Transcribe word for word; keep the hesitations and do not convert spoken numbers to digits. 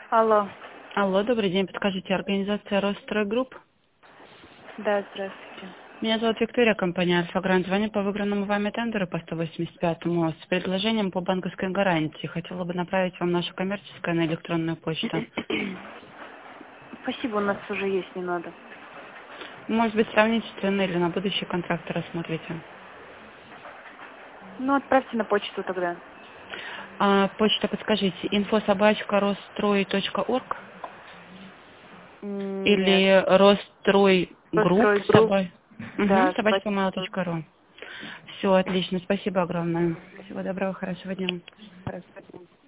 Алло. Алло, добрый день. Подскажите, организация Росстройгрупп? Да, здравствуйте. Меня зовут Виктория, компания Альфа-Грант. Звоню по выигранному вами тендеру по сто восемьдесят пятому с предложением по банковской гарантии. Хотела бы направить вам нашу коммерческую на электронную почту. Спасибо, у нас уже есть, не надо. Может быть, сравните цены или на будущий контракт рассмотрите. Ну, отправьте на почту тогда. А, почта, подскажите, инфо собачка рострой точка орг М, Нет. или Ростройгрупп Постройгрупп. собой? Угу, Да, собачка мало спасибо. точка ру. Все, отлично. Спасибо огромное. Всего доброго, хорошего дня. Хорошо.